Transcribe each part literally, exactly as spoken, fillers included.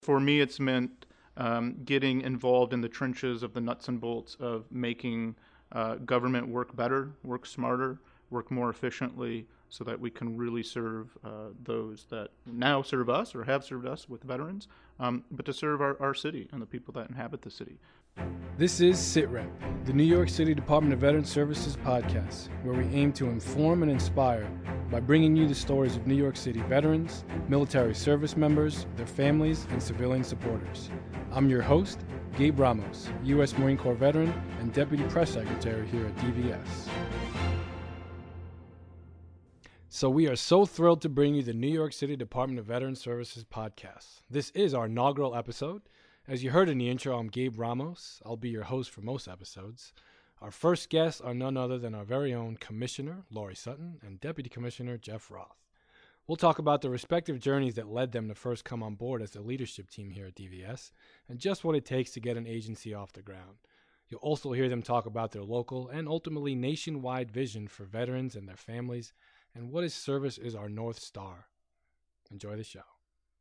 For me, it's meant um, getting involved in the trenches of the nuts and bolts of making uh, government work better, work smarter, work more efficiently, so that we can really serve uh, those that now serve us or have served us with veterans, um, but to serve our, our city and the people that inhabit the city. This is SITREP, the New York City Department of Veteran Services podcast, where we aim to inform and inspire by bringing you the stories of New York City veterans, military service members, their families, and civilian supporters. I'm your host, Gabe Ramos, U S Marine Corps veteran and Deputy Press Secretary here at D V S. So we are so thrilled to bring you the New York City Department of Veteran Services podcast. This is our inaugural episode. As you heard in the intro, I'm Gabe Ramos. I'll be your host for most episodes. Our first guests are none other than our very own Commissioner, Laurie Sutton, and Deputy Commissioner, Jeff Roth. We'll talk about the respective journeys that led them to first come on board as the leadership team here at D V S, and just what it takes to get an agency off the ground. You'll also hear them talk about their local and ultimately nationwide vision for veterans and their families, and what is service is our North Star. Enjoy the show.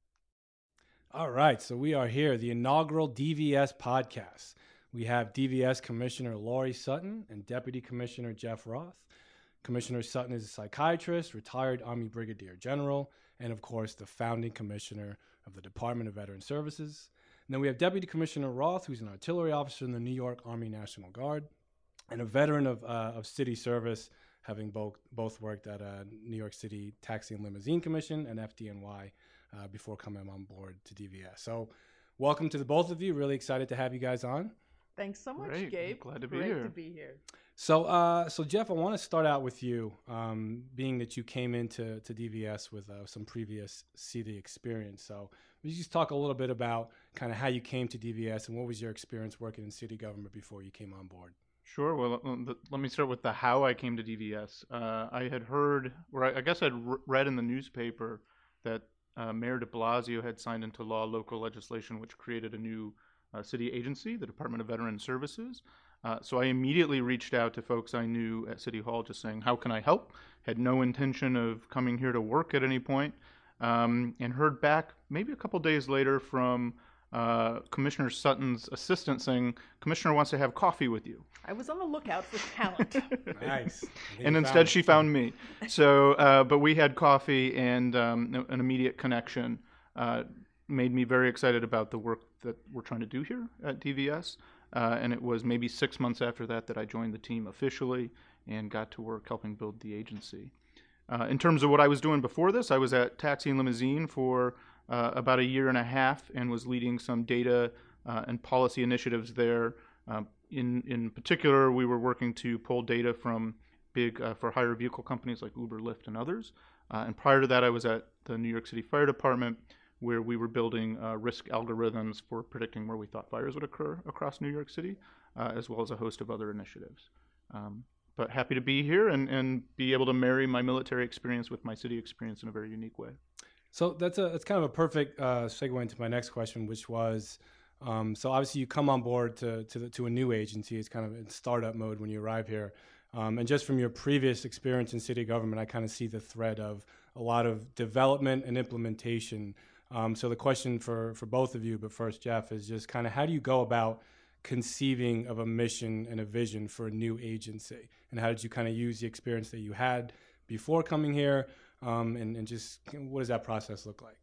All right, so we are here, the inaugural D V S podcast. We have D V S Commissioner Laurie Sutton and Deputy Commissioner Jeff Roth. Commissioner Sutton is a psychiatrist, retired Army Brigadier General, and of course, the founding commissioner of the Department of Veteran Services. And then we have Deputy Commissioner Roth, who's an artillery officer in the New York Army National Guard, and a veteran of, uh, of city service, having both, both worked at a New York City Taxi and Limousine Commission and F D N Y. Uh, before coming on board to D V S. So welcome to the both of you. Really excited to have you guys on. Thanks so much, Great. Gabe. Glad to be Great here. to be here. So, uh, so Jeff, I want to start out with you, um, being that you came into to D V S with uh, some previous city experience. So would you just talk a little bit about kind of how you came to D V S and what was your experience working in city government before you came on board? Sure. Well, uh, the, let me start with the how I came to D V S. Uh, I had heard, or I, I guess I'd re- read in the newspaper that uh, Mayor de Blasio had signed into law local legislation which created a new uh, city agency, the Department of Veteran Services. Uh, so I immediately reached out to folks I knew at City Hall just saying, how can I help? Had no intention of coming here to work at any point, um, and heard back maybe a couple days later from uh, Commissioner Sutton's assistant saying, Commissioner wants to have coffee with you. I was on the lookout for talent. Nice. And instead she found me. So, uh, but we had coffee and um, an immediate connection. Uh, made me very excited about the work that we're trying to do here at D V S. Uh, and it was maybe six months after that that I joined the team officially and got to work helping build the agency. Uh, in terms of what I was doing before this, I was at Taxi and Limousine for uh, about a year and a half and was leading some data uh, and policy initiatives there. Um, in in particular, we were working to pull data from big uh, for hire vehicle companies like Uber, Lyft, and others. Uh, and prior to that, I was at the New York City Fire Department, where we were building uh, risk algorithms for predicting where we thought fires would occur across New York City, uh, as well as a host of other initiatives. Um, but happy to be here and, and be able to marry my military experience with my city experience in a very unique way. So that's a that's kind of a perfect uh, segue into my next question, which was, um, so obviously you come on board to to, the, to a new agency. It's kind of in startup mode when you arrive here. Um, and just from your previous experience in city government, I kind of see the thread of a lot of development and implementation. Um, so the question for, for both of you, but first, Jeff, is just kind of how do you go about conceiving of a mission and a vision for a new agency? And how did you kind of use the experience that you had before coming here? Um, and, and just what does that process look like?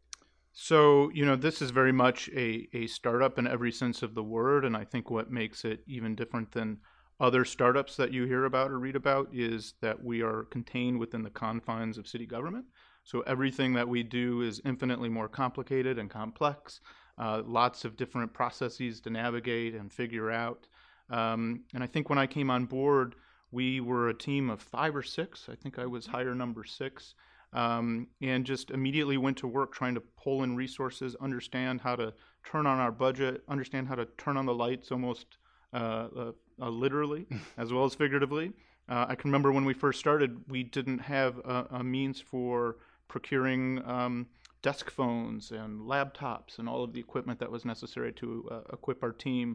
So, you know, this is very much a, a startup in every sense of the word. And I think what makes it even different than other startups that you hear about or read about is that we are contained within the confines of city government. So everything that we do is infinitely more complicated and complex, uh, lots of different processes to navigate and figure out. Um, and I think when I came on board, we were a team of five or six. I think I was hire number six. Um, and just immediately went to work trying to pull in resources, understand how to turn on our budget, understand how to turn on the lights almost uh, uh, uh, literally as well as figuratively. Uh, I can remember when we first started, we didn't have a, a means for procuring um, desk phones and laptops and all of the equipment that was necessary to uh, equip our team.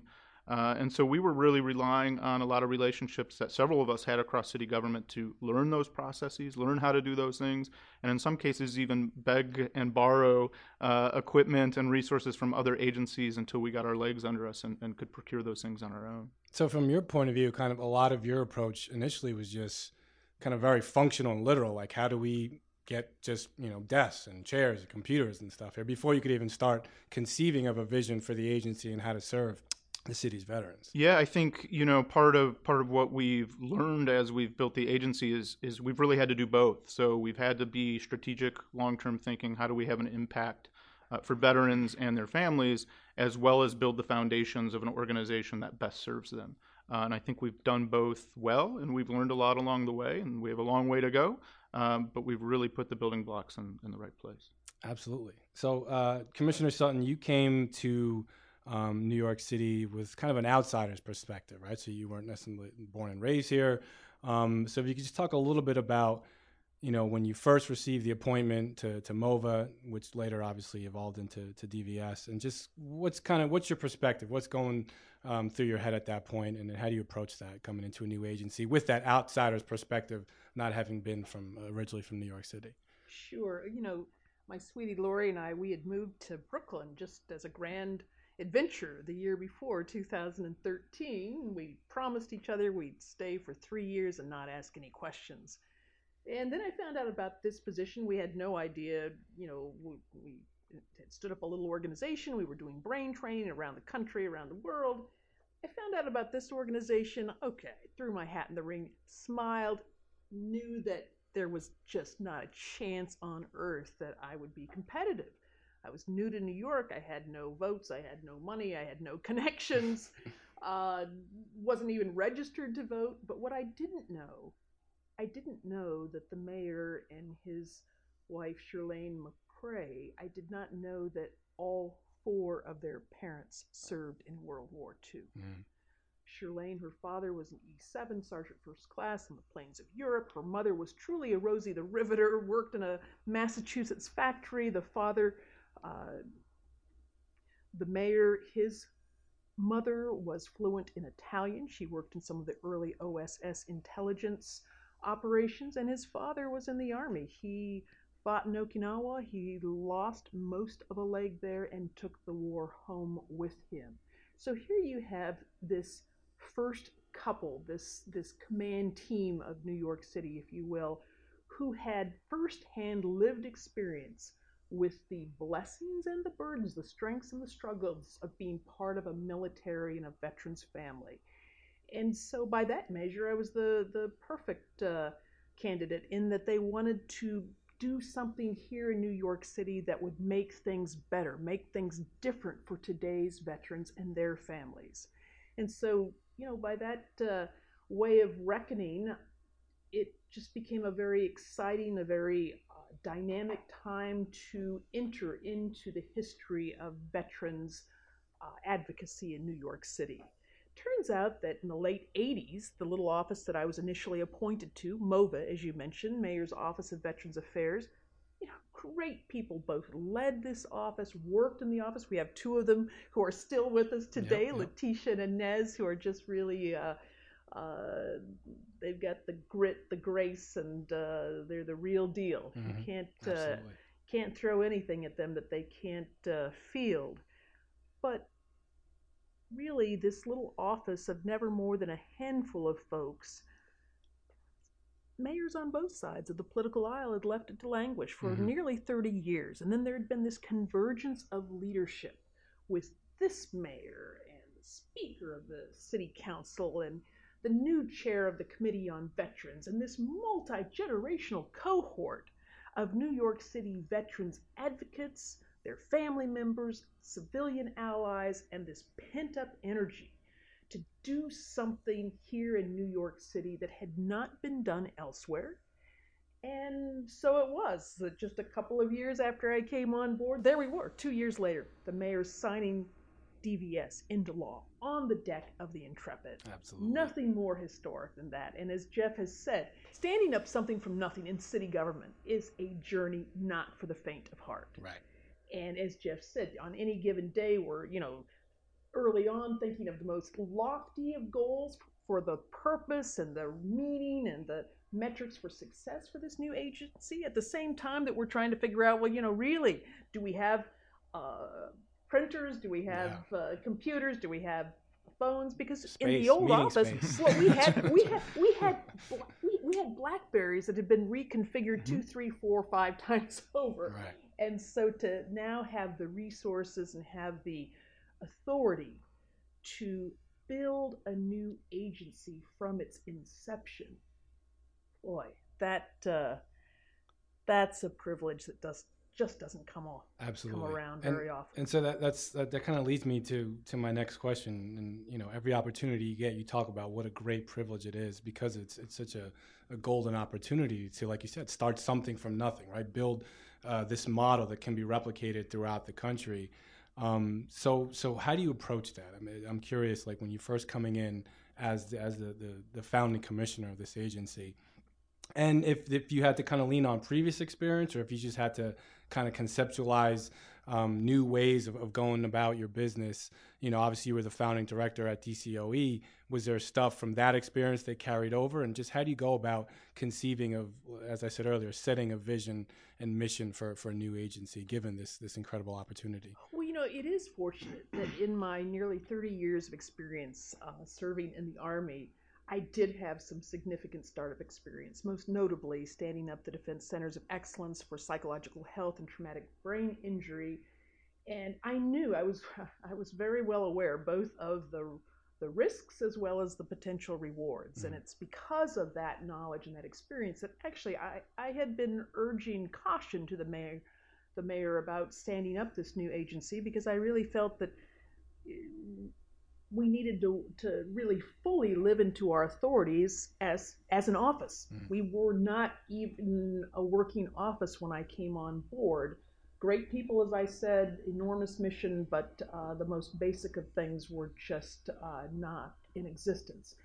Uh, and so we were really relying on a lot of relationships that several of us had across city government to learn those processes, learn how to do those things, and in some cases even beg and borrow uh, equipment and resources from other agencies until we got our legs under us and, and could procure those things on our own. So from your point of view, kind of a lot of your approach initially was just kind of very functional and literal, like how do we get just, you know, desks and chairs and computers and stuff here before you could even start conceiving of a vision for the agency and how to serve the city's veterans. Yeah, I think, you know, part of part of what we've learned as we've built the agency is is we've really had to do both. So we've had to be strategic, long-term thinking. How do we have an impact uh, for veterans and their families, as well as build the foundations of an organization that best serves them? Uh, and I think we've done both well, and we've learned a lot along the way, and we have a long way to go. Um, but we've really put the building blocks in, in the right place. Absolutely. So, uh, Commissioner Sutton, you came to Um, New York City with kind of an outsider's perspective, right? So you weren't necessarily born and raised here. Um, so if you could just talk a little bit about, you know, when you first received the appointment to, to MOVA, which later obviously evolved into to D V S, and just what's kind of, what's your perspective? What's going um, through your head at that point, and then how do you approach that coming into a new agency with that outsider's perspective, not having been from originally from New York City? Sure. You know, my sweetie Lori and I, we had moved to Brooklyn just as a grand adventure the year before, two thousand thirteen. We promised each other we'd stay for three years and not ask any questions. And then I found out about this position. We had no idea, you know, we, we had stood up a little organization. We were doing brain training around the country, around the world. I found out about this organization. Okay, threw my hat in the ring, smiled, knew that there was just not a chance on earth that I would be competitive. I was new to New York. I had no votes. I had no money. I had no connections. Uh, wasn't even registered to vote. But what I didn't know, I didn't know that the mayor and his wife, Shirlane McCrae, I did not know that all four of their parents served in World War Two. Mm. Shirlane, her father was an E seven Sergeant First Class on the plains of Europe. Her mother was truly a Rosie the Riveter, worked in a Massachusetts factory. The father... Uh, the mayor, his mother was fluent in Italian. She worked in some of the early O S S intelligence operations, and his father was in the Army. He fought in Okinawa. He lost most of a leg there and took the war home with him. So here you have this first couple, this, this command team of New York City, if you will, who had firsthand lived experience with the blessings and the burdens, the strengths and the struggles of being part of a military and a veteran's family. And so by that measure, I was the, the perfect uh, candidate in that they wanted to do something here in New York City that would make things better, make things different for today's veterans and their families. And so, you know, by that uh, way of reckoning, it just became a very exciting, a very dynamic time to enter into the history of veterans uh, advocacy in New York City. Turns out that in the late eighties, the little office that I was initially appointed to, MOVA, as you mentioned, Mayor's Office of Veterans Affairs, you know, great people both led this office, worked in the office. We have two of them who are still with us today, yep, yep. Letitia and Inez, who are just really uh, Uh, they've got the grit, the grace, and uh, they're the real deal. Mm-hmm. You can't uh, can't throw anything at them that they can't uh, field. But really, this little office of never more than a handful of folks, mayors on both sides of the political aisle had left it to languish for mm-hmm. nearly thirty years. And then there had been this convergence of leadership with this mayor and the speaker of the city council and the new chair of the Committee on Veterans, and this multi-generational cohort of New York City veterans advocates, their family members, civilian allies, and this pent-up energy to do something here in New York City that had not been done elsewhere. And so it was that just a couple of years after I came on board, there we were, two years later, the mayor's signing D V S into law on the deck of the Intrepid. Absolutely. Nothing more historic than that. And as Jeff has said, standing up something from nothing in city government is a journey not for the faint of heart. Right. And as Jeff said, on any given day we're, you know, early on thinking of the most lofty of goals for the purpose and the meaning and the metrics for success for this new agency, at the same time that we're trying to figure out, well, you know, really, do we have uh, printers? Do we have yeah. uh, computers? Do we have phones? Because space, in the old office, space. well, we had we had we had we, we had BlackBerries that had been reconfigured mm-hmm. two, three, four, five times over, right. and so to now have the resources and have the authority to build a new agency from its inception, boy, that uh, that's a privilege that does just doesn't come off absolutely come around and, very often. And so that that's that, that kind of leads me to to my next question. And you know, every opportunity you get, you talk about what a great privilege it is, because it's it's such a, a golden opportunity to, like you said, start something from nothing, right? Build uh, this model that can be replicated throughout the country. Um, so so how do you approach that? I mean, I'm curious, like when you're first coming in as the, as the, the the founding commissioner of this agency, and if if you had to kind of lean on previous experience, or if you just had to kind of conceptualize um, new ways of, of going about your business. You know, obviously you were the founding director at D C O E. Was there stuff from that experience that carried over? And just how do you go about conceiving of, as I said earlier, setting a vision and mission for, for a new agency, given this this incredible opportunity? Well, you know, it is fortunate that in my nearly thirty years of experience uh, serving in the Army, I did have some significant startup experience, most notably standing up the Defense Centers of Excellence for Psychological Health and Traumatic Brain Injury. And I knew, I was I was very well aware both of the the risks as well as the potential rewards. Mm-hmm. And it's because of that knowledge and that experience that actually I, I had been urging caution to the mayor, the mayor about standing up this new agency, because I really felt that we needed to, to really fully live into our authorities as as an office. Mm. We were not even a working office when I came on board. Great people, as I said, enormous mission, but uh, the most basic of things were just uh, not in existence.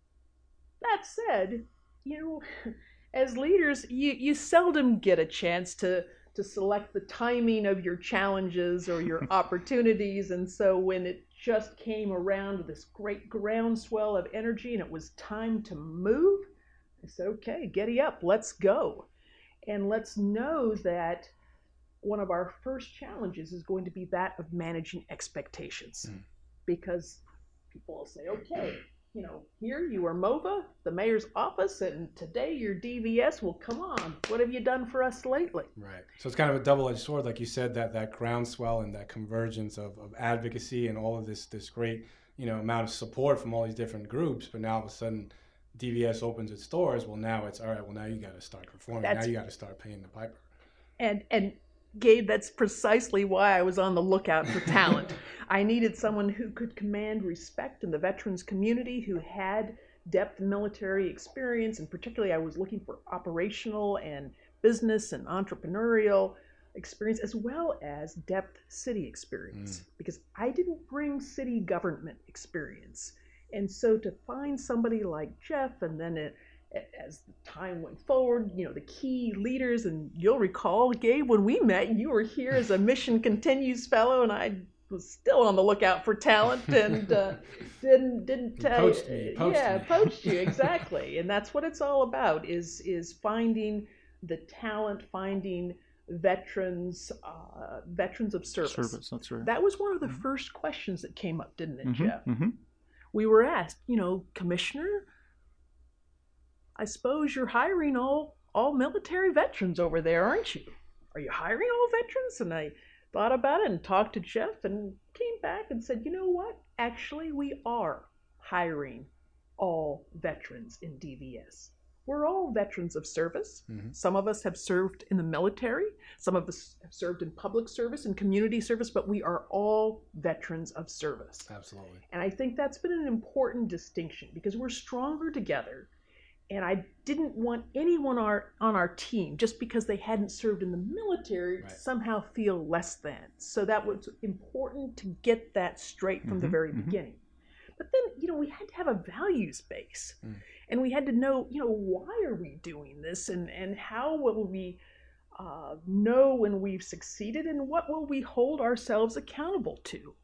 That said, you know, as leaders, you, you seldom get a chance to to select the timing of your challenges or your opportunities. And so when it just came around with this great groundswell of energy and it was time to move, I said, okay, giddy up, let's go. And let's know that one of our first challenges is going to be that of managing expectations. Mm. Because people will say, okay, you know, here you are MOVA, the mayor's office, and today you're D V S. Well, come on, what have you done for us lately? Right. So it's kind of a double-edged sword, like you said, that that groundswell and that convergence of, of advocacy and all of this this great, you know, amount of support from all these different groups. But now all of a sudden, D V S opens its doors. Well, now it's all right. Well, now you got to start performing. That's, now you got to start paying the piper. And and. Gabe, that's precisely why I was on the lookout for talent. I needed someone who could command respect in the veterans community, who had depth military experience, and particularly I was looking for operational and business and entrepreneurial experience, as well as depth city experience, mm. because I didn't bring city government experience. And so to find somebody like Jeff, and then it, as the time went forward, you know, the key leaders, and you'll recall, Gabe, when we met, you were here as a Mission Continues fellow, and I was still on the lookout for talent, and uh, didn't didn't uh, poached me, poached yeah me. poached you exactly, and that's what it's all about is is finding the talent, finding veterans, uh, veterans of service. Service, that's right. That was one of the mm-hmm. first questions that came up, didn't it, mm-hmm, Jeff? Mm-hmm. We were asked, you know, Commissioner, I suppose you're hiring all, all military veterans over there, aren't you? Are you hiring all veterans? And I thought about it and talked to Jeff and came back and said, you know what? Actually, we are hiring all veterans in D V S. We're all veterans of service. Mm-hmm. Some of us have served in the military. Some of us have served in public service and community service, but we are all veterans of service. Absolutely. And I think that's been an important distinction because we're stronger together. And I didn't want anyone our, on our team, just because they hadn't served in the military, right. to somehow feel less than. So that was important to get that straight from mm-hmm, the very mm-hmm. beginning. But then, you know, we had to have a values base. Mm. And we had to know, you know, why are we doing this? And, and how will we uh, know when we've succeeded? And what will we hold ourselves accountable to?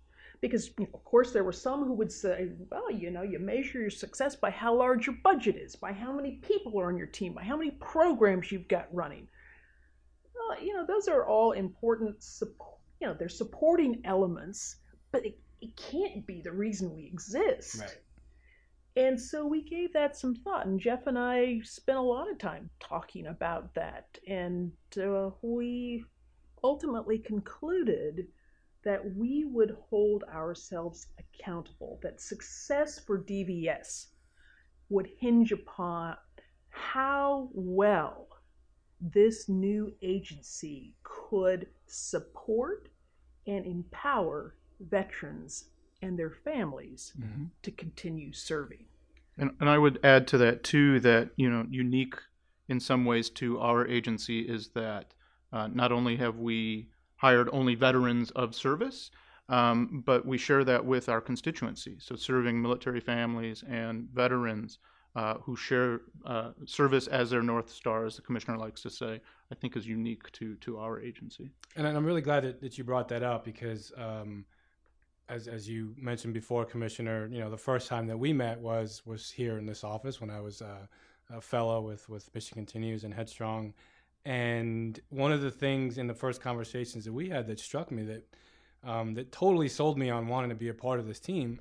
because, you know, of course, there were some who would say, well, you know, you measure your success by how large your budget is, by how many people are on your team, by how many programs you've got running. Well, you know, those are all important, support, you know, they're supporting elements, but it, it can't be the reason we exist. Right. And so we gave that some thought, and Jeff and I spent a lot of time talking about that, and uh, we ultimately concluded that we would hold ourselves accountable, that success for D V S would hinge upon how well this new agency could support and empower veterans and their families mm-hmm. to continue serving. And, and I would add to that too that, you know, unique in some ways to our agency is that uh, not only have we hired only veterans of service, um, but we share that with our constituency. So serving military families and veterans uh, who share uh, service as their North Star, as the commissioner likes to say, I think is unique to to our agency. And I'm really glad that, that you brought that up because um, As as you mentioned before, Commissioner, you know, the first time that we met was was here in this office when I was uh, a fellow with, with Mission Continues and Headstrong. And one of the things in the first conversations that we had that struck me that um, that totally sold me on wanting to be a part of this team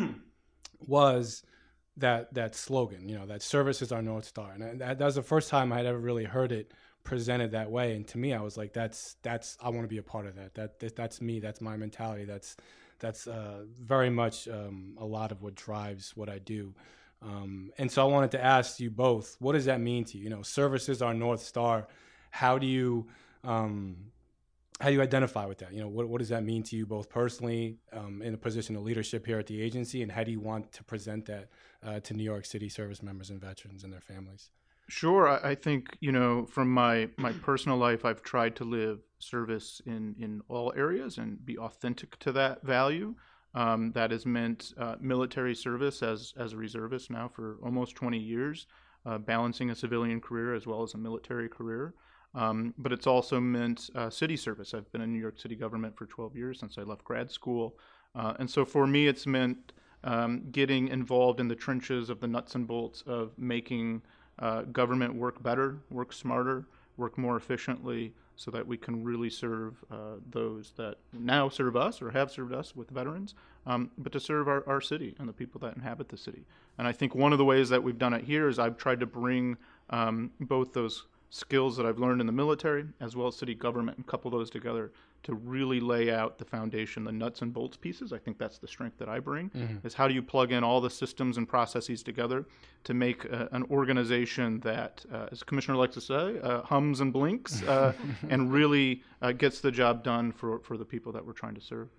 was that that slogan, you know, that service is our North Star. And that, that was the first time I had ever really heard it presented that way. And to me, I was like, that's that's I want to be a part of that. That, that that's me. That's my mentality. That's That's uh, very much um, a lot of what drives what I do. Um, and so I wanted to ask you both, what does that mean to you? You know, service is our North Star. How do you um, how do you identify with that? You know, what, what does that mean to you both personally um, in a position of leadership here at the agency? And how do you want to present that uh, to New York City service members and veterans and their families? Sure. I, I think, you know, from my, my personal life, I've tried to live service in, in all areas and be authentic to that value. Um, that has meant uh, military service as, as a reservist now for almost twenty years, uh, balancing a civilian career as well as a military career. Um, but it's also meant uh, city service. I've been in New York City government for twelve years since I left grad school. Uh, and so for me, it's meant um, getting involved in the trenches of the nuts and bolts of making uh, government work better, work smarter, work more efficiently, so that we can really serve uh, those that now serve us or have served us with veterans, um, but to serve our, our city and the people that inhabit the city. And I think one of the ways that we've done it here is I've tried to bring um, both those skills that I've learned in the military as well as city government and couple those together to really lay out the foundation, the nuts and bolts pieces. I think that's the strength that I bring, mm-hmm. is how do you plug in all the systems and processes together to make uh, an organization that, uh, as the Commissioner likes to say, uh, hums and blinks uh, and really uh, gets the job done for, for the people that we're trying to serve.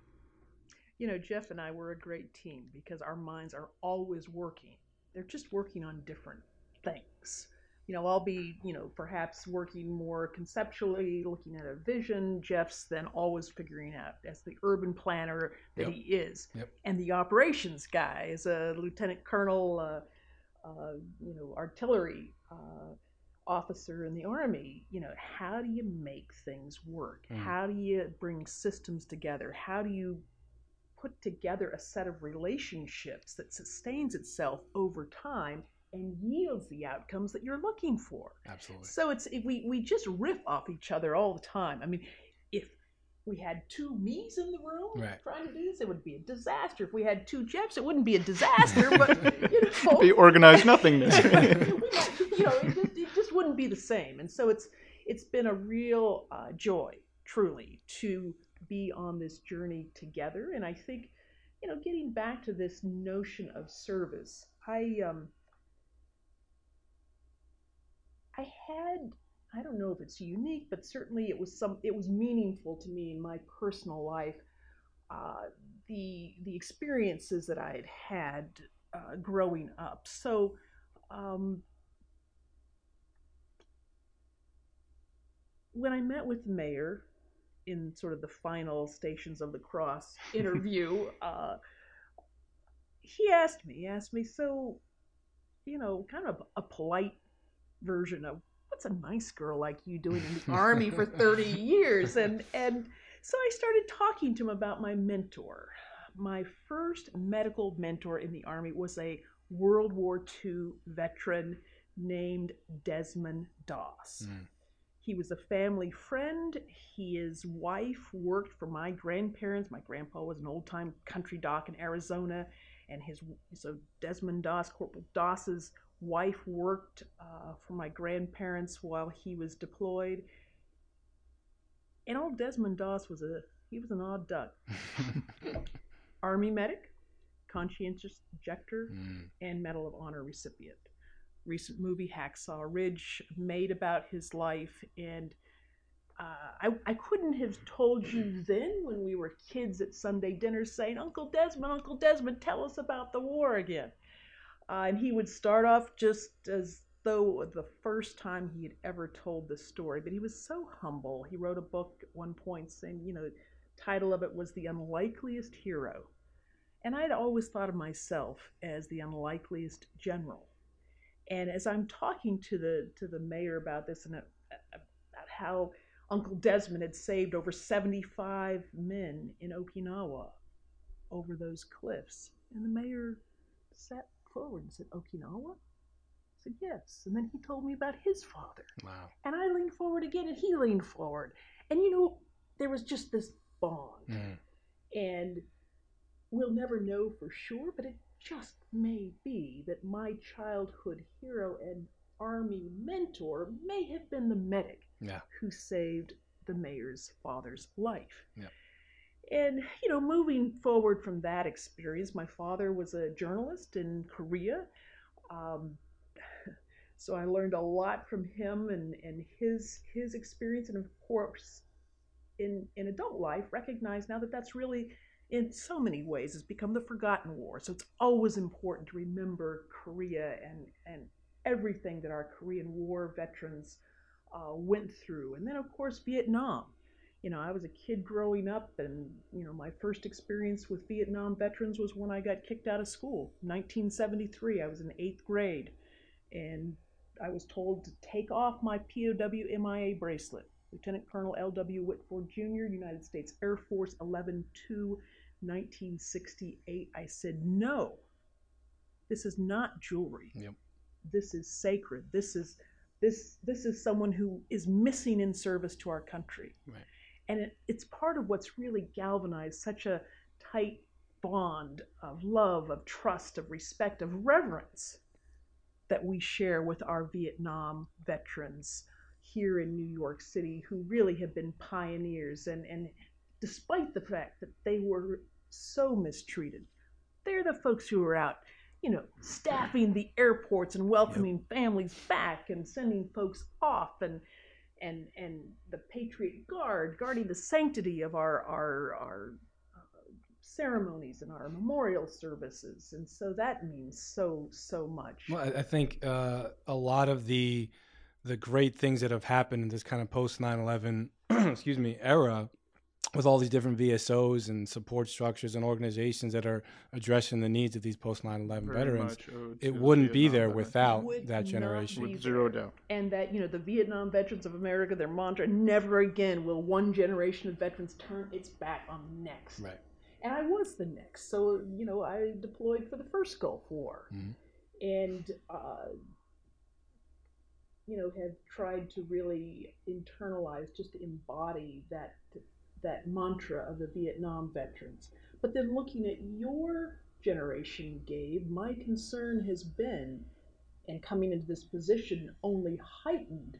You know, Jeff and I were a great team because our minds are always working. They're just working on different things. You know, I'll be, you know, perhaps working more conceptually, looking at a vision. Jeff's then always figuring out as the urban planner that yep. he is. Yep. And the operations guy as a lieutenant colonel, uh, uh, you know, artillery uh, officer in the Army. You know, how do you make things work? Mm. How do you bring systems together? How do you put together a set of relationships that sustains itself over time and yields the outcomes that you're looking for? Absolutely. So it's it, we we just riff off each other all the time. I mean, if we had two me's in the room right. trying to do this, it would be a disaster. If we had two Jeffs, it wouldn't be a disaster. But you know, be organized nothingness. you know, it just, it just wouldn't be the same. And so it's it's been a real uh, joy, truly, to be on this journey together. And I think, you know, getting back to this notion of service, I um. I had, I don't know if it's unique, but certainly it was some, it was meaningful to me in my personal life. Uh, the the experiences that I had had uh, growing up. So, um, when I met with the mayor in sort of the final Stations of the Cross interview, uh, he asked me, he asked me, so, you know, kind of a polite version of what's a nice girl like you doing in the Army for thirty years, and and so I started talking to him about my mentor, my first medical mentor in the Army was a World War Two veteran named Desmond Doss. Mm. He was a family friend. His wife worked for my grandparents. My grandpa was an old-time country doc in Arizona, and his so Desmond Doss, Corporal Doss's wife, worked uh, for my grandparents while he was deployed. And old Desmond Doss was a he was an odd duck. Army medic, conscientious objector, mm. and Medal of Honor recipient. Recent movie Hacksaw Ridge made about his life, and uh, I, I couldn't have told you then when we were kids at Sunday dinners saying, Uncle Desmond, Uncle Desmond, tell us about the war again. Uh, and he would start off just as though the first time he had ever told the story, but he was so humble. He wrote a book at one point saying, you know, the title of it was The Unlikeliest Hero. And I'd always thought of myself as the unlikeliest general. And as I'm talking to the to the mayor about this and about how Uncle Desmond had saved over seventy-five men in Okinawa over those cliffs, and the mayor sat forward and said, Okinawa? I said, yes. And then he told me about his father. Wow. And I leaned forward again, and he leaned forward. And, you know, there was just this bond. Mm. And we'll never know for sure, but it just may be that my childhood hero and Army mentor may have been the medic yeah. who saved the mayor's father's life. Yeah. And, you know, moving forward from that experience, my father was a journalist in Korea. Um, so I learned a lot from him and, and his his experience. And, of course, in, in adult life, recognize now that that's really, in so many ways, has become the forgotten war. So it's always important to remember Korea and, and everything that our Korean War veterans uh, went through. And then, of course, Vietnam. You know, I was a kid growing up, and, you know, my first experience with Vietnam veterans was when I got kicked out of school. nineteen seventy-three, I was in eighth grade, and I was told to take off my P O W M I A bracelet. Lieutenant Colonel L W Whitford Junior, United States Air Force, eleven two nineteen sixty-eight. I said, no, this is not jewelry. Yep. This is sacred. This is this this is someone who is missing in service to our country. Right. And it, it's part of what's really galvanized such a tight bond of love, of trust, of respect, of reverence that we share with our Vietnam veterans here in New York City, who really have been pioneers. And, and despite the fact that they were so mistreated, they're the folks who are out, you know, staffing the airports and welcoming yep. families back and sending folks off, and and and the Patriot Guard guarding the sanctity of our our our uh, ceremonies and our memorial services. And so that means so so much. Well, I, I think uh, a lot of the the great things that have happened in this kind of post nine eleven excuse me era, with all these different V S Os and support structures and organizations that are addressing the needs of these post nine eleven veterans, it wouldn't be there without that generation. With zero doubt. And that, you know, the Vietnam Veterans of America, their mantra, never again will one generation of veterans turn its back on the next. Right. And I was the next. So, you know, I deployed for the first Gulf War. Mm-hmm. And, uh, you know, have tried to really internalize, just to embody that that mantra of the Vietnam veterans. But then looking at your generation, Gabe, my concern has been, and coming into this position only heightened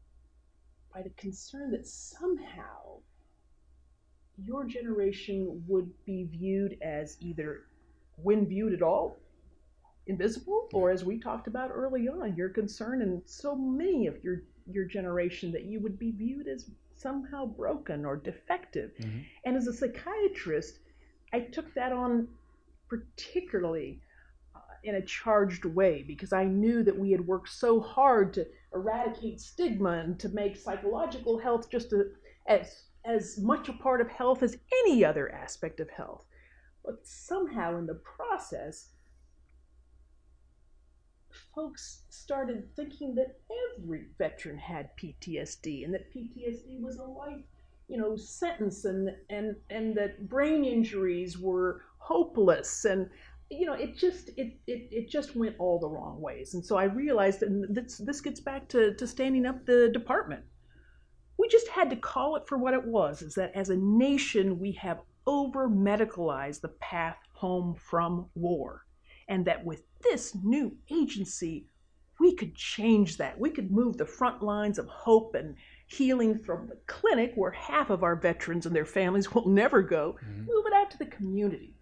by the concern that somehow your generation would be viewed as either, when viewed at all, invisible, or, as we talked about early on, your concern and so many of your your generation, that you would be viewed as somehow broken or defective. Mm-hmm. And as a psychiatrist, I took that on particularly uh, in a charged way, because I knew that we had worked so hard to eradicate stigma and to make psychological health just a, as as much a part of health as any other aspect of health. But somehow in the process, folks started thinking that every veteran had P T S D, and that P T S D was a life, you know, sentence, and and and that brain injuries were hopeless, and you know, it just it it, it just went all the wrong ways. And so I realized, and this this gets back to, to standing up the department. We just had to call it for what it was, is that as a nation we have over medicalized the path home from war, and that with this new agency we could change that. We could move the front lines of hope and healing from the clinic, where half of our veterans and their families will never go, mm-hmm. move it out to the community,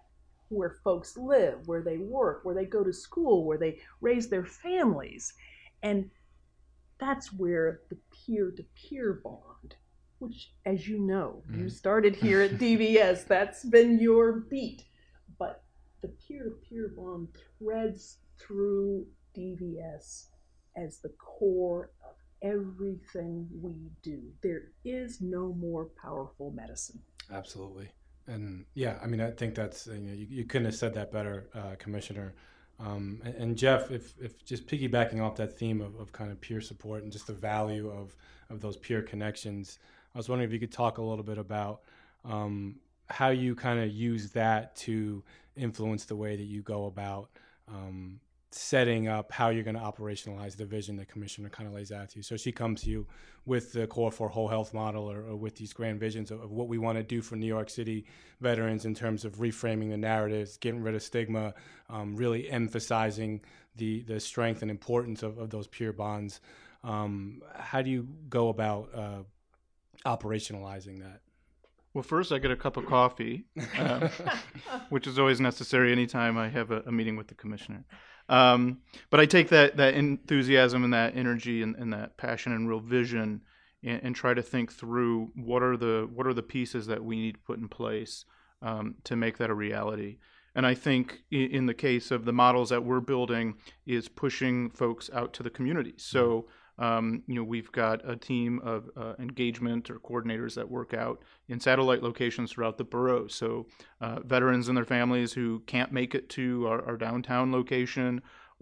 where folks live, where they work, where they go to school, where they raise their families. And that's where the peer-to-peer bond, which, as you know, mm-hmm. you started here at D V S, that's been your beat. But the peer-to-peer bond threads through D V S as the core of everything we do. There is no more powerful medicine. Absolutely. And yeah, I mean, I think that's, you know, you, you couldn't have said that better, uh, Commissioner. Um, and, and Jeff, if, if just piggybacking off that theme of, of kind of peer support and just the value of, of those peer connections, I was wondering if you could talk a little bit about um, how you kind of use that to influence the way that you go about um, setting up how you're going to operationalize the vision that Commissioner kind of lays out to you. So she comes to you with the Core four Whole Health model, or, or with these grand visions of, of what we want to do for New York City veterans in terms of reframing the narratives, getting rid of stigma, um, really emphasizing the the strength and importance of, of those peer bonds. Um, how do you go about uh, operationalizing that? Well, first I get a cup of coffee, uh, which is always necessary anytime I have a, a meeting with the commissioner. Um, but I take that that enthusiasm and that energy and, and that passion and real vision and, and try to think through what are the what are the pieces that we need to put in place um, to make that a reality. And I think in, in the case of the models that we're building is pushing folks out to the community. So Um, you know, we've got a team of uh, engagement or coordinators that work out in satellite locations throughout the borough. So uh, veterans and their families who can't make it to our, our downtown location,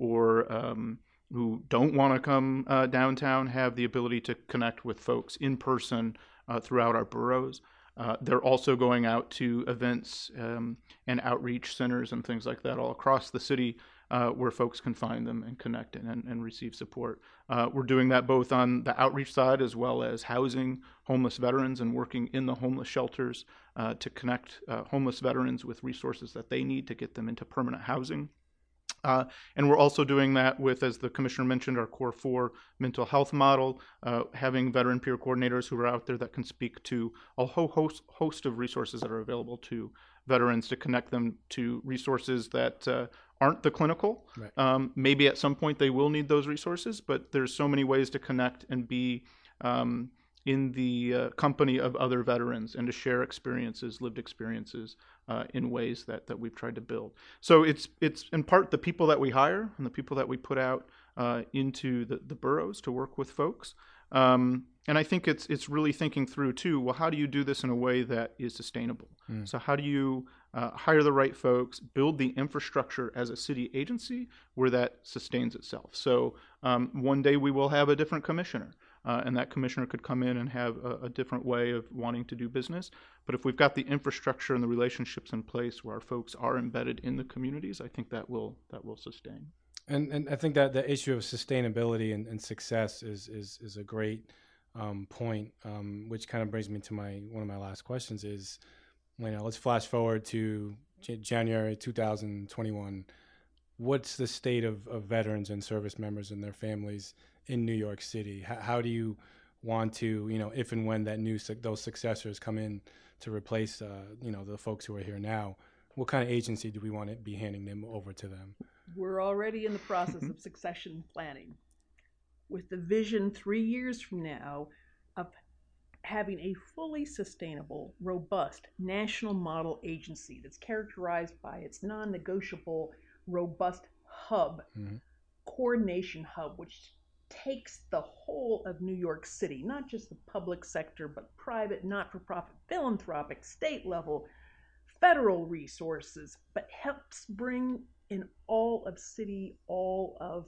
or um, who don't want to come uh, downtown, have the ability to connect with folks in person uh, throughout our boroughs. Uh, they're also going out to events um, and outreach centers and things like that all across the city, Uh, where folks can find them and connect and, and receive support. Uh, we're doing that both on the outreach side as well as housing homeless veterans and working in the homeless shelters uh, to connect uh, homeless veterans with resources that they need to get them into permanent housing. Uh, and we're also doing that with, as the commissioner mentioned, our Core four mental health model, uh, having veteran peer coordinators who are out there that can speak to a whole host, host of resources that are available to veterans, to connect them to resources that uh, aren't the clinical. Right. Um, maybe at some point they will need those resources, but there's so many ways to connect and be um, in the uh, company of other veterans and to share experiences, lived experiences uh, in ways that, that we've tried to build. So it's it's in part the people that we hire and the people that we put out uh, into the, the boroughs to work with folks. Um, and I think it's it's really thinking through too, well, how do you do this in a way that is sustainable? Mm. So how do you uh, hire the right folks, build the infrastructure as a city agency where that sustains itself? So um, one day we will have a different commissioner, uh, and that commissioner could come in and have a, a different way of wanting to do business. But if we've got the infrastructure and the relationships in place where our folks are embedded in the communities, I think that will that will sustain. And and I think that the issue of sustainability and, and success is is is a great um, point, um, which kind of brings me to my one of my last questions is, you know, let's flash forward to J- January two thousand twenty-one. What's the state of, of veterans and service members and their families in New York City? How, how do you want to, you know, if and when that new those successors come in to replace, uh, you know, the folks who are here now, what kind of agency do we want to be handing them over to them? We're already in the process of succession planning, with the vision three years from now of having a fully sustainable, robust national model agency that's characterized by its non-negotiable, robust hub, mm-hmm. coordination hub, which takes the whole of New York City, not just the public sector, but private, not-for-profit, philanthropic, state level, federal resources, but helps bring in all of city, all of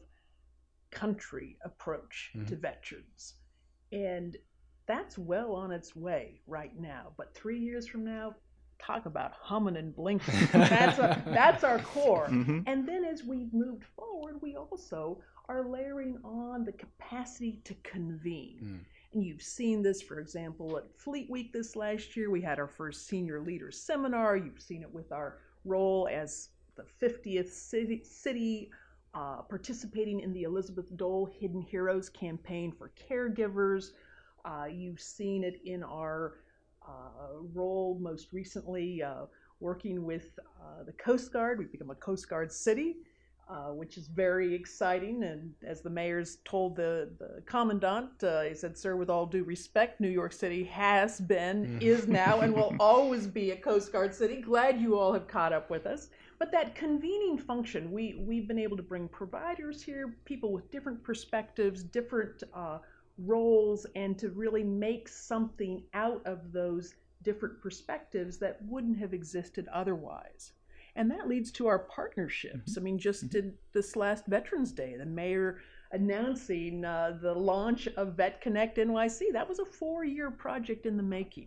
country approach mm-hmm. to veterans. And that's well on its way right now. But three years from now, talk about humming and blinking. That's a, that's our core. Mm-hmm. And then as we moved forward, we also are layering on the capacity to convene. Mm. And you've seen this, for example, at Fleet Week this last year. We had our first senior leaders seminar. You've seen it with our role as the fiftieth city, city uh, participating in the Elizabeth Dole Hidden Heroes campaign for caregivers. Uh, you've seen it in our uh, role most recently uh, working with uh, the Coast Guard. We've become a Coast Guard city, uh, which is very exciting. And as the mayor's told the, the commandant, uh, he said, sir, with all due respect, New York City has been, is now, and will always be a Coast Guard city. Glad you all have caught up with us. But that convening function, we, we've been able to bring providers here, people with different perspectives, different uh, roles, and to really make something out of those different perspectives that wouldn't have existed otherwise. And that leads to our partnerships. Mm-hmm. I mean, just mm-hmm. in this last Veterans Day, the mayor announcing uh, the launch of Vet Connect N Y C. That was a four-year project in the making.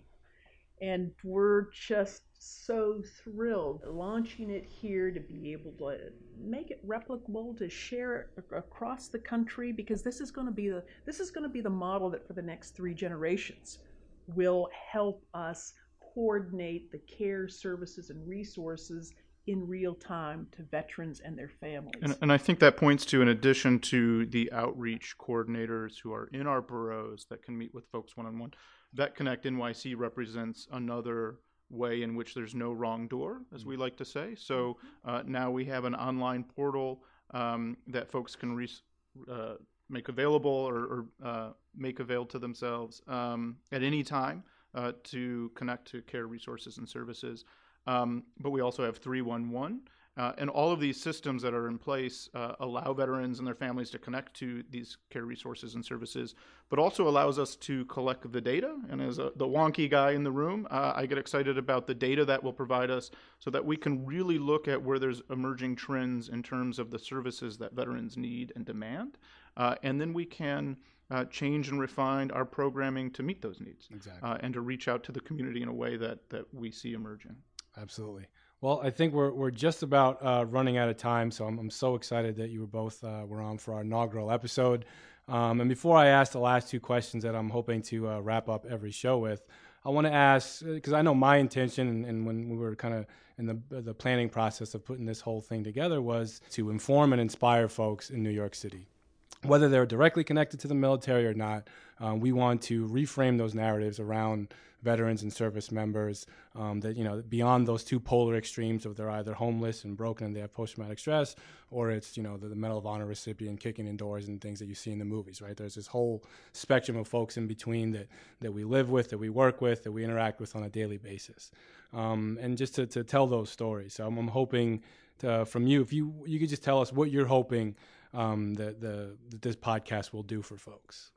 And we're just so thrilled launching it here to be able to make it replicable, to share it across the country, because this is going to be the this is going to be the model that for the next three generations will help us coordinate the care, services, and resources in real time to veterans and their families. And, and I think that points to, in addition to the outreach coordinators who are in our boroughs that can meet with folks one-on-one, Vet Connect N Y C represents another way in which there's no wrong door, as we like to say. So uh, now we have an online portal um, that folks can re- uh, make available or, or uh, make avail to themselves um, at any time uh, to connect to care resources and services. Um, but we also have three one one. Uh, and all of these systems that are in place uh, allow veterans and their families to connect to these care resources and services, but also allows us to collect the data. And as a, the wonky guy in the room, uh, I get excited about the data that will provide us so that we can really look at where there's emerging trends in terms of the services that veterans need and demand. Uh, and then we can uh, change and refine our programming to meet those needs. Exactly. Uh, and to reach out to the community in a way that, that we see emerging. Absolutely. Well, I think we're we're just about uh, running out of time, so I'm I'm so excited that you were both uh, were on for our inaugural episode. Um, and before I ask the last two questions that I'm hoping to uh, wrap up every show with, I want to ask, because I know my intention, and, and when we were kind of in the the planning process of putting this whole thing together, was to inform and inspire folks in New York City. Whether they're directly connected to the military or not, um, we want to reframe those narratives around veterans and service members, um, that, you know, beyond those two polar extremes of they're either homeless and broken and they have post-traumatic stress, or it's, you know, the, the Medal of Honor recipient kicking indoors and things that you see in the movies, right? There's this whole spectrum of folks in between that, that we live with, that we work with, that we interact with on a daily basis. Um, and just to, to tell those stories. So I'm, I'm hoping to, from you, if you you could just tell us what you're hoping um, that, the, that this podcast will do for folks.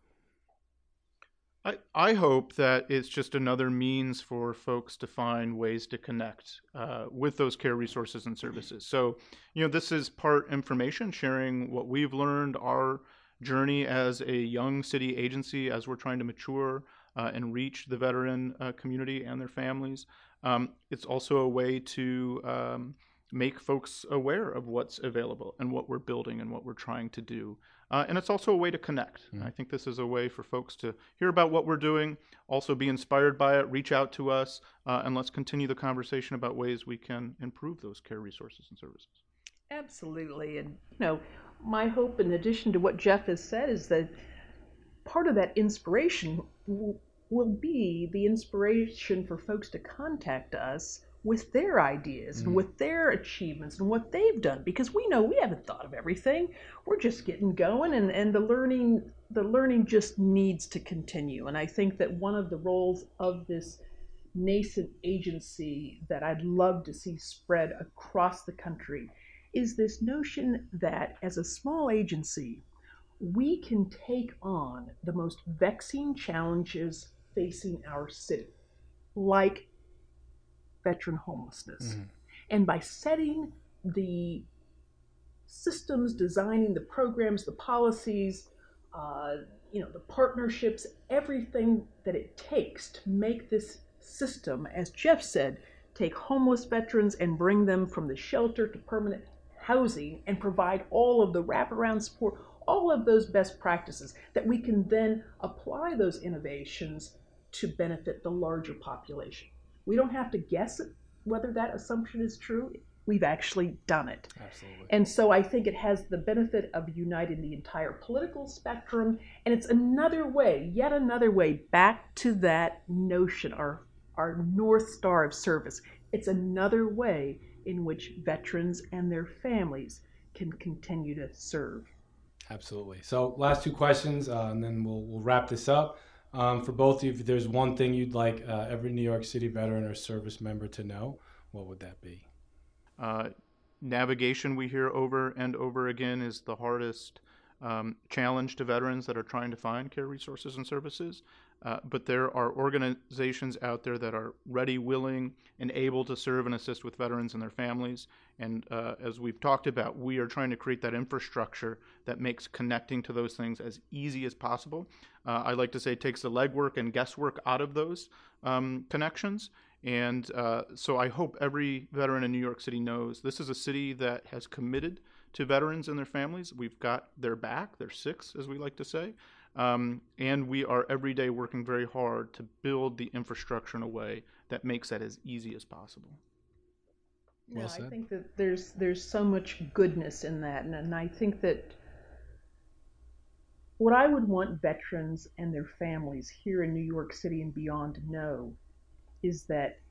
I, I hope that it's just another means for folks to find ways to connect uh, with those care resources and services. So, you know, this is part information, sharing what we've learned, our journey as a young city agency as we're trying to mature uh, and reach the veteran uh, community and their families. Um, it's also a way to um, make folks aware of what's available and what we're building and what we're trying to do. Uh, and it's also a way to connect. Mm. I think this is a way for folks to hear about what we're doing, also be inspired by it, reach out to us, uh, and let's continue the conversation about ways we can improve those care resources and services. Absolutely. And, you know, my hope, in addition to what Jeff has said, is that part of that inspiration will, will be the inspiration for folks to contact us with their ideas mm. and with their achievements and what they've done, because we know we haven't thought of everything. We're just getting going, and, and the learning the learning just needs to continue. And I think that one of the roles of this nascent agency that I'd love to see spread across the country is this notion that as a small agency, we can take on the most vexing challenges facing our city, like veteran homelessness. Mm-hmm. And by setting the systems, designing the programs, the policies, uh, you know, the partnerships, everything that it takes to make this system, as Jeff said, take homeless veterans and bring them from the shelter to permanent housing and provide all of the wraparound support, all of those best practices, that we can then apply those innovations to benefit the larger population. We don't have to guess whether that assumption is true. We've actually done it. Absolutely. And so I think it has the benefit of uniting the entire political spectrum, and it's another way, yet another way, back to that notion, our, our North Star of service. It's another way in which veterans and their families can continue to serve. Absolutely. So last two questions, uh, and then we'll, we'll wrap this up. Um, for both of you, if there's one thing you'd like uh, every New York City veteran or service member to know, what would that be? Uh, navigation, we hear over and over again, is the hardest um, challenge to veterans that are trying to find care resources and services. Uh, but there are organizations out there that are ready, willing, and able to serve and assist with veterans and their families. And uh, as we've talked about, we are trying to create that infrastructure that makes connecting to those things as easy as possible. Uh, I like to say it takes the legwork and guesswork out of those um, connections. And uh, so I hope every veteran in New York City knows this is a city that has committed to veterans and their families. We've got their back, their six, as we like to say. Um, and we are every day working very hard to build the infrastructure in a way that makes that as easy as possible. Yeah, Well said. I think that there's there's so much goodness in that, and, and I think that what I would want veterans and their families here in New York City and beyond to know is that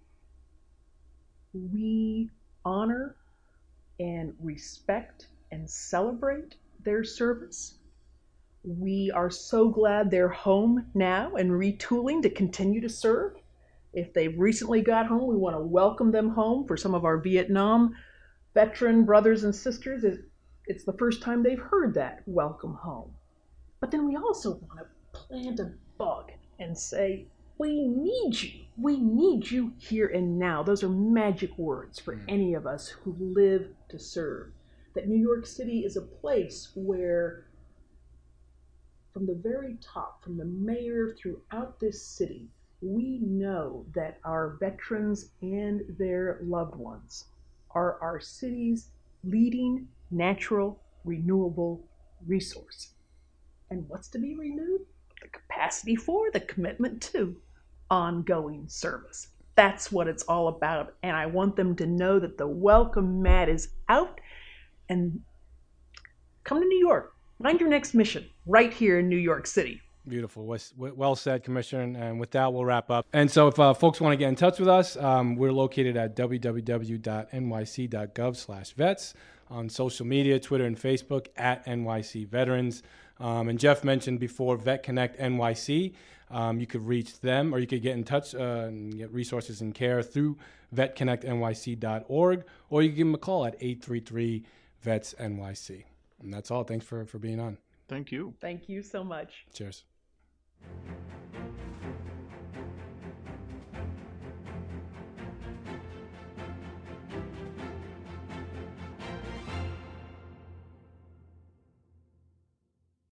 we honor and respect and celebrate their service. We are so glad they're home now and retooling to continue to serve. If they've recently got home, we want to welcome them home. For some of our Vietnam veteran brothers and sisters, it's the first time they've heard that welcome home. But then we also want to plant a bug and say, we need you. We need you here and now. Those are magic words for any of us who live to serve. That New York City is a place where, from the very top, from the mayor throughout this city, we know that our veterans and their loved ones are our city's leading natural renewable resource. And what's to be renewed? The capacity for, the commitment to ongoing service. That's what it's all about. And I want them to know that the welcome mat is out, and come to New York. Find your next mission right here in New York City. Beautiful. Well said, Commissioner. And with that, we'll wrap up. And so if uh, folks want to get in touch with us, um, we're located at w w w dot n y c dot gov slash vets on social media, Twitter and Facebook, at N Y C Veterans. Um, and Jeff mentioned before Vet Connect N Y C. Um, you could reach them, or you could get in touch uh, and get resources and care through vet connect n y c dot org, or you can give them a call at eight three three, V E T S N Y C. And that's all. Thanks for, for being on. Thank you. Thank you so much. Cheers.